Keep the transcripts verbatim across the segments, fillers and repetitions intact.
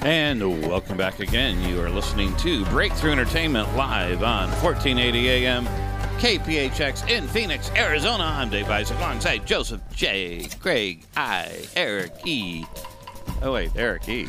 And welcome back again. You are listening to Breakthrough Entertainment live on fourteen eighty A M K P H X in Phoenix, Arizona. I'm Dave Isaac alongside Joseph J, Craig I, Eric E. Oh, wait, Eric E.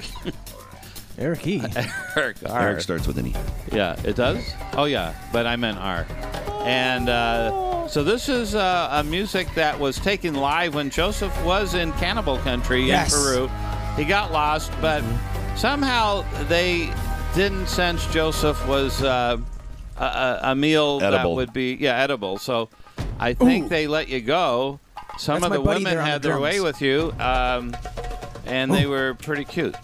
Eric E. Eric R. Eric starts with an E. Yeah, it does? Oh, yeah, but I meant R. And uh, so this is uh, a music that was taken live when Joseph was in Cannibal Country Yes. in Peru. He got lost, but Mm-hmm. somehow they didn't sense Joseph was uh, a, a, a meal that Edible. would be, yeah, edible. So I think Ooh. they let you go. Some That's of my the buddy women there on had the their way drums. with you, um, and they were pretty cute.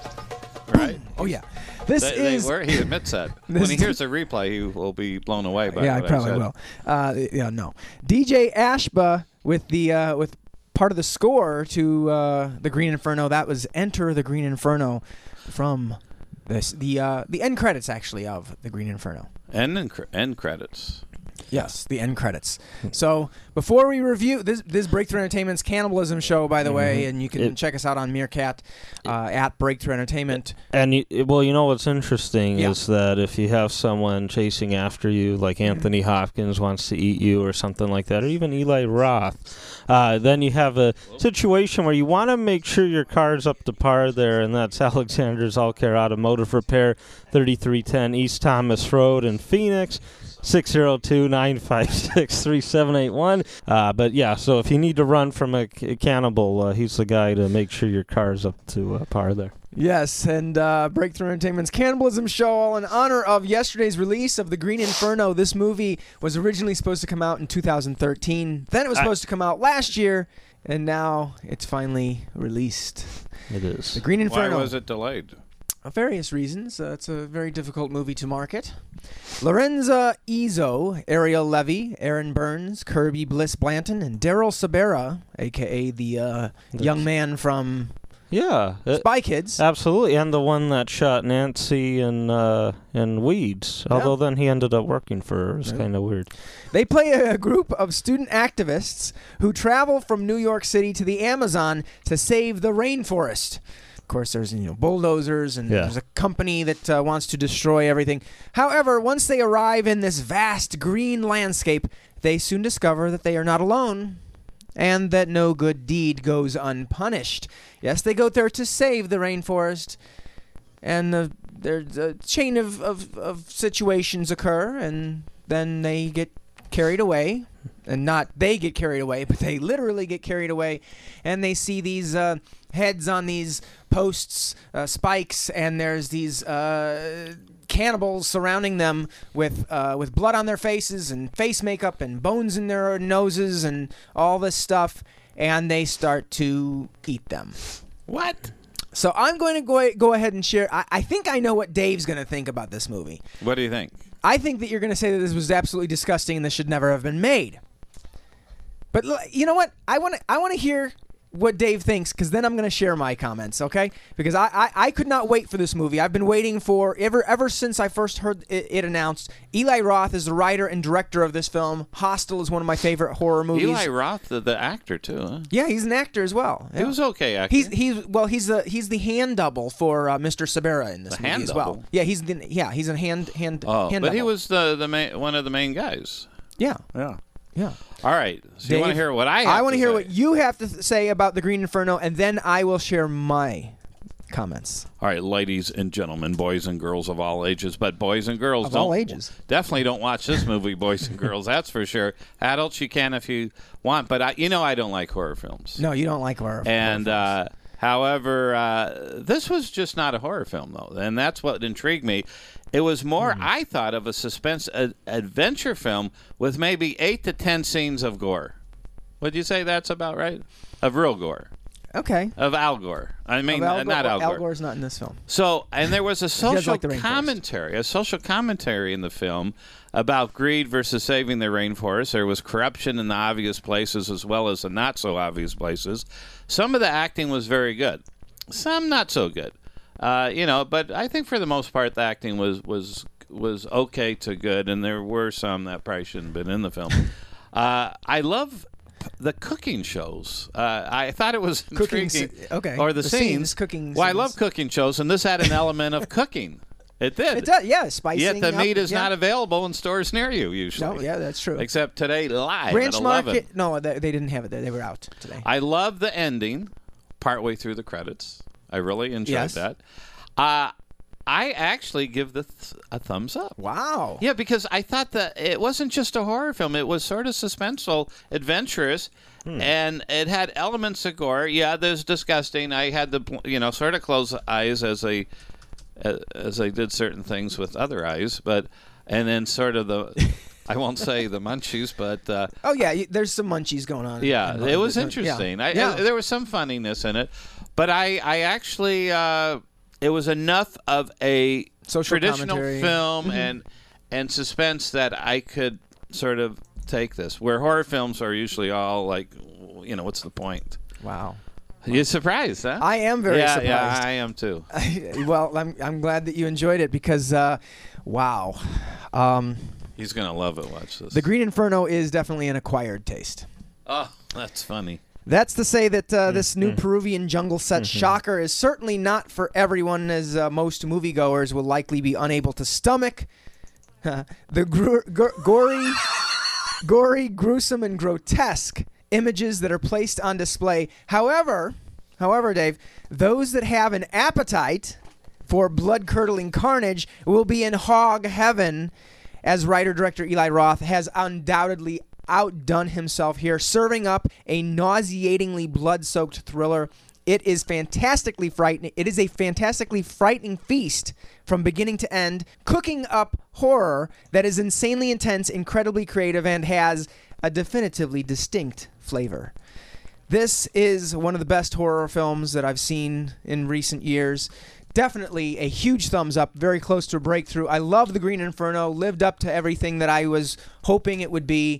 Right? Oh, yeah. This They, they is... were. He admits that. This When he is- hears the replay, he will be blown away by yeah, I what probably said. will. Uh, yeah, no. D J Ashba with the uh, with part of the score to uh, the Green Inferno. That was "Enter the Green Inferno" from this the uh, the end credits actually of the Green Inferno. End, end, end credits. Yes, the end credits. So before we review this, this Breakthrough Entertainment's cannibalism show, by the way, and you can It- check us out on Meerkat uh, at Breakthrough Entertainment. And you, well, you know what's interesting Yeah. is that if you have someone chasing after you, like Anthony Hopkins wants to eat you or something like that, or even Eli Roth, uh, then you have a situation where you want to make sure your car's up to par there, and that's Alexander's All Care Automotive Repair, thirty-three ten East Thomas Road in Phoenix. six oh two, nine five six, three seven eight one. Uh, but yeah, so if you need to run from a, c- cannibal, uh, he's the guy to make sure your car's up to uh, par there. Yes, and uh, Breakthrough Entertainment's Cannibalism Show, all in honor of yesterday's release of The Green Inferno. This movie was originally supposed to come out in two thousand thirteen. Then it was I- supposed to come out last year, and now it's finally released. It is. The Green Why Inferno. was it delayed? Uh, Various reasons. Uh, it's a very difficult movie to market. Lorenza Izzo, Ariel Levy, Aaron Burns, Kirby Bliss Blanton, and Daryl Sabera, a k a the uh, young man from Yeah. it- Spy Kids. Absolutely, and the one that shot Nancy in uh, in Weeds. Although then he ended up working for her. It's Yeah. kind of weird. They play a group of student activists who travel from New York City to the Amazon to save the rainforest. Of course, there's you know bulldozers and Yeah. there's a company that uh, wants to destroy everything. However, once they arrive in this vast green landscape, they soon discover that they are not alone and that no good deed goes unpunished. Yes, they go there to save the rainforest, and uh, there's a chain of, of, of situations occur, and then they get carried away. And not they get carried away, but they literally get carried away, and they see these uh, heads on these posts, uh, spikes, and there's these uh, cannibals surrounding them with uh, with blood on their faces and face makeup and bones in their noses and all this stuff, and they start to eat them. What? So I'm going to go go ahead and share. I, I think I know what Dave's going to think about this movie. What do you think? I think that you're going to say that this was absolutely disgusting and this should never have been made. But l- you know what? I want to I want to hear what Dave thinks, because then I'm going to share my comments, okay? Because I, I, I could not wait for this movie. I've been waiting for, ever ever since I first heard it, it announced. Eli Roth is the writer and director of this film. Hostel is one of my favorite horror movies. Eli Roth, the, the actor, too, huh? Yeah, he's an actor as well. He Yeah. was okay actor. He's he's well he's the he's the hand double for uh, Mister Sabera in this The movie hand as well. double? Yeah, he's the yeah he's a hand hand oh, hand but he double. was the, the main, one of the main guys. yeah Yeah. yeah. All right. So you want to Dave, hear what I have I want to to hear say. what you have to th- say about the Green Inferno, and then I will share my comments. All right, ladies and gentlemen, boys and girls of all ages, but boys and girls Of don't all ages. definitely don't watch this movie, boys and girls. That's for sure. Adults, you can if you want, but I, you know I don't like horror films. No, you don't like horror. And horror films. uh, however, uh, this was just not a horror film, though, and that's what intrigued me. It was more, Hmm. I thought, of a suspense a- adventure film with maybe eight to ten scenes of gore. Would you say that's about right? Of real gore. okay. Of Al Gore. I mean, Of Al uh, Gore- not Al Gore. Al Gore's not in this film. So, and there was a does social like the rainforest. commentary, a social commentary in the film about greed versus saving the rainforest. There was corruption in the obvious places as well as the not so obvious places. Some of the acting was very good, some not so good. Uh, you know, but I think for the most part the acting was was was okay to good, and there were some that probably shouldn't have been in the film. uh, I love the cooking shows. Uh, I thought it was Cooking intriguing. s- okay. Or the, The scenes. scenes, cooking Well, I scenes. love cooking shows, and this had an element of cooking. It did. It does, yeah, spicing. Yet the up, meat is yeah. not available in stores near you usually. No, yeah, that's true. Except today live Branch at eleven. Market. No, they, they didn't have it there. They were out today. I love the ending, partway through the credits. I really enjoyed Yes. that. Uh, I actually give the th- a thumbs up. Wow. Yeah, because I thought that it wasn't just a horror film. It was sort of suspenseful, adventurous, and it had elements of gore. Yeah, there's disgusting. I had to, bl- you know, sort of close eyes as I, as I did certain things with other eyes, but, and then sort of the, I won't say the munchies, but uh, Oh yeah, y- there's some munchies going on. yeah, in- it was yeah. interesting. I, Yeah. I- there was some funniness in it, but I, I actually, uh, it was enough of a Social traditional commentary. film and and suspense that I could sort of take this. Where horror films are usually all like, you know, what's the point? Wow. You're surprised, huh? I am very yeah, surprised. Yeah, I am too. well, I'm I'm glad that you enjoyed it because, uh, wow, um, He's gonna love it. Watch this. the Green Inferno is definitely an acquired taste. Oh, that's funny. That's to say that uh, this new Peruvian jungle set shocker is certainly not for everyone, as uh, most moviegoers will likely be unable to stomach the gru- gor- gory, gory, gruesome, and grotesque images that are placed on display. However, however, Dave, those that have an appetite for blood-curdling carnage will be in hog heaven, as writer-director Eli Roth has undoubtedly outdone himself here, serving up a nauseatingly blood-soaked thriller. It is fantastically frightening. It is a fantastically frightening feast from beginning to end, cooking up horror that is insanely intense, incredibly creative, and has a definitively distinct flavor. This is one of the best horror films that I've seen in recent years. Definitely a huge thumbs up, very close to a breakthrough. I love The Green Inferno, lived up to everything that I was hoping it would be.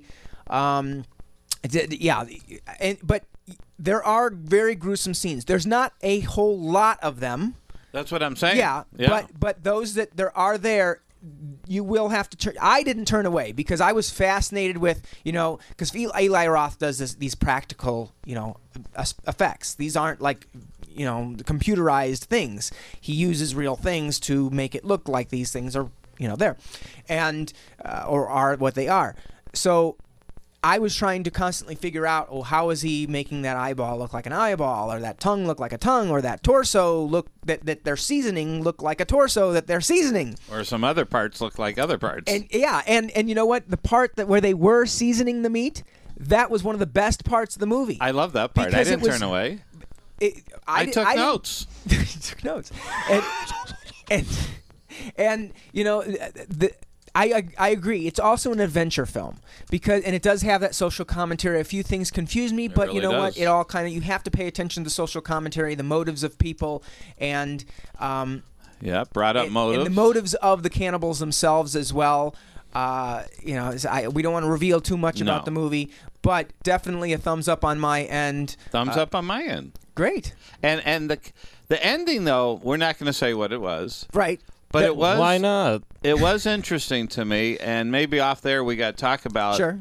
Um, d- d- yeah, and, but there are very gruesome scenes. There's not a whole lot of them. That's what I'm saying. Yeah, yeah. but but those that there are there, you will have to turn. I didn't turn away because I was fascinated with, you know, because Eli Roth does this, these practical, you know, es- effects. These aren't like, you know, computerized things. He uses real things to make it look like these things are, you know, there, and uh, or are what they are. So I was trying to constantly figure out, oh, how is he making that eyeball look like an eyeball, or that tongue look like a tongue, or that torso look that, that they're seasoning look like a torso that they're seasoning. Or some other parts look like other parts. And yeah, and and you know what? The part that where they were seasoning the meat, that was one of the best parts of the movie. I love that part. Because I it didn't was- turn away. It- I, di- took didn't- notes. you took notes, and and and you know the. I, I agree. It's also an adventure film because, and it does have that social commentary. A few things confuse me, but really you know does. what? It all kind of, you have to pay attention to the social commentary, the motives of people, and um, Yeah, brought up and, motives. and the motives of the cannibals themselves as well. Uh, you know, it's- I, we don't want to reveal too much No. about the movie, but definitely a thumbs up on my end. Thumbs Uh, up on my end. Great, And and the the ending though, we're not going to say what it was, right? but That- it was Why not? it was interesting to me, and maybe off there we got to talk about Sure.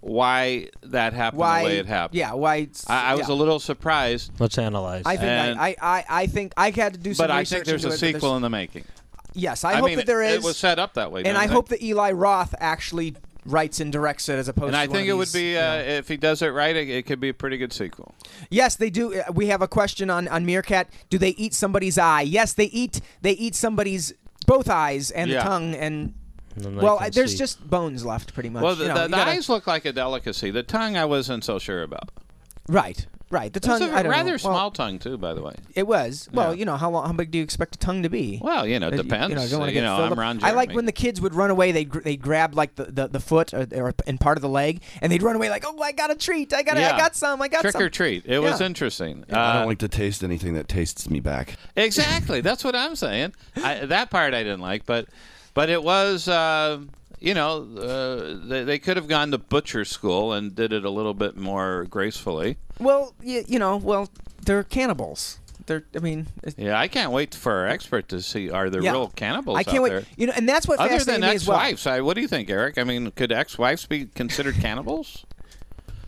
why that happened Why the way it happened. Yeah, why? it's- I, I was yeah. a little surprised, Let's analyze. I think And- I, I, I think I had to do some but I research think there's into a it, but sequel in the making. Yes, I, I hope mean, that there it, is. it was set up that way, and didn't I it? hope that Eli Roth actually writes and directs it as opposed And to I one think of it would these, be you uh, know. if he does it right, it, it could be a pretty good sequel. Yes, they do. Uh, We have a question on, on Meerkat. Do they eat somebody's eye? Yes, they eat they eat somebody's both eyes and Yeah. the tongue and And then they well, can I, there's see. just bones left pretty much. Well, the, You know, the, you the gotta- eyes look like a delicacy. The tongue, I wasn't so sure about. right, right. The It's tongue. a I don't rather know. small Well, tongue too, by the way. it was. Well, Yeah. you know how long, how big do you expect a tongue to be? Well, you know, it Uh, depends. You know, You don't wanna get know, filled I'm up. Ron I like Jeremy. when the kids would run away. They would they grab like the, the, the foot or, or and part of the leg, and they'd run away like, oh, I got a treat. I got Yeah. I got some. I got Trick some. or treat. It was Yeah. interesting. I Uh, don't like to taste anything that tastes me back. Exactly. That's what I'm saying. I, that part I didn't like, but but it was, uh, you know, uh, they, they could have gone to butcher school and did it a little bit more gracefully. Well, you, you know, well, they're cannibals. They're. I mean, it- Yeah, I can't wait for our expert to see are there Yeah. real cannibals I can't out wait. there. You know, and that's what Other fascinated than me as well. ex-wives, I, what do you think, Eric? I mean, could ex-wives be considered cannibals?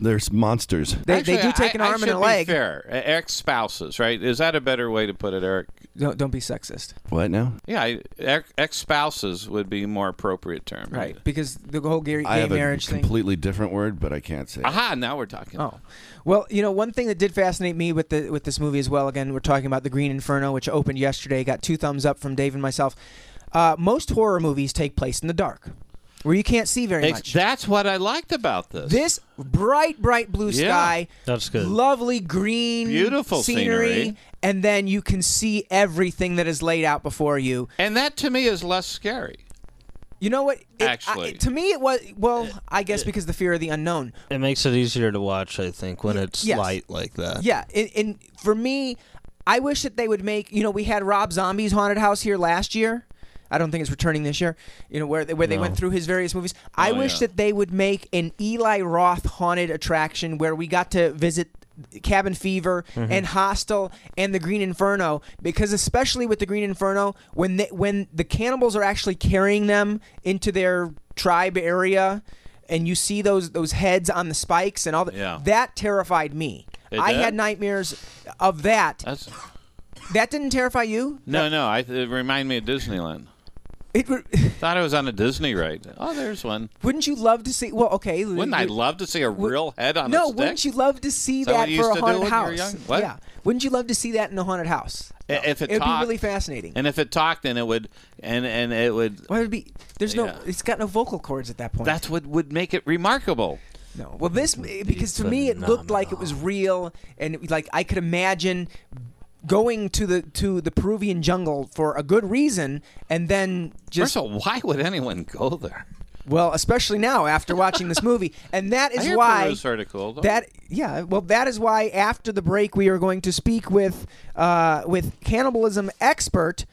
There's monsters. They, Actually, they do take an I, I arm and a should leg. Be fair, ex-spouses, right? Is that a better way to put it, Eric? Don't, don't be sexist. What now? Yeah, I- ex- ex-spouses would be a more appropriate term. Right. Because the whole gay, I gay have marriage a thing. completely different word, but I can't say it. Aha! Now we're talking. Oh, well, you know, one thing that did fascinate me with the with this movie as well. Again, we're talking about The Green Inferno, which opened yesterday. Got two thumbs up from Dave and myself. Uh, most horror movies take place in the dark, where you can't see very Ex- much. That's what I liked about this. This bright, bright blue Yeah. sky, That's good. lovely green, Beautiful scenery. and then you can see everything that is laid out before you. and that to me is less scary. You know what? It- Actually. I, to me, it was well. I guess because the fear of the unknown. It makes it easier to watch, I think, when it's Yes. light like that. Yeah, and, and for me, I wish that they would make. You know, we had Rob Zombie's haunted house here last year. I don't think it's returning this year. You know, where they, where they No. went through his various movies. I Oh, wish yeah. that they would make an Eli Roth haunted attraction where we got to visit Cabin Fever and Hostel and the Green Inferno, because especially with the Green Inferno, when they, when the cannibals are actually carrying them into their tribe area, and you see those those heads on the spikes and all that, Yeah. that terrified me. It I did? had nightmares of that. That's That didn't terrify you? no, no. I, it reminded me of Disneyland. It, would- Thought I was on a Disney ride. Oh, there's one. wouldn't you love to see? Well, okay. Wouldn't I you- love to see a would- real head on No, a stick? wouldn't you love to see Is that that what you for used a to do haunted when you were house? young? What? Yeah. Wouldn't you love to see that in a haunted house? I- If it It'd talked, be really fascinating. and if it talked, then it would, and and it would. Well, it'd be. There's no. Yeah. It's got no vocal cords at that point. That's what would make it remarkable. No. Well, this because to be me it looked like it was real, and it, like I could imagine going to the to the Peruvian jungle for a good reason, and then just First of all, why would anyone go there? well, especially now after watching this movie, and that I is hear why Peru's sort of cool. Though. that yeah. Well, that is why after the break we are going to speak with uh, with cannibalism expert.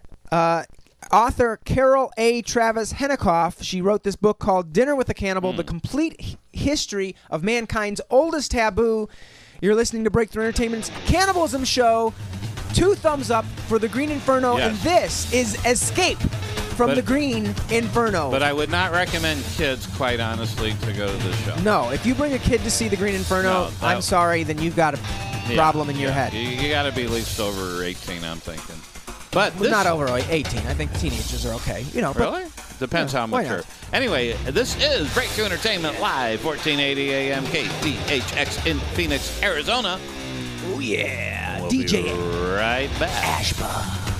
Uh, Author Carol A. Travis Hennekoff. She wrote this book called Dinner with a Cannibal, The Complete H- History of Mankind's Oldest Taboo. You're listening to Breakthrough Entertainment's Cannibalism Show. Two thumbs up for The Green Inferno, Yes. and this is Escape from But- The Green Inferno. But I would not recommend kids, quite honestly, to go to this show. no, if you bring a kid to see The Green Inferno, No, that- I'm sorry, then you've got a Yeah, problem in your yeah. head. You, you got to be at least over eighteen, I'm thinking. But Well, this, not over eighteen. I think teenagers are okay. You know, but Really? Depends Yeah, how why mature. not? Anyway, this is Breakthrough Entertainment Live, fourteen eighty A M K D H X in Phoenix, Arizona. oh yeah, We'll D J be right back. Ashba.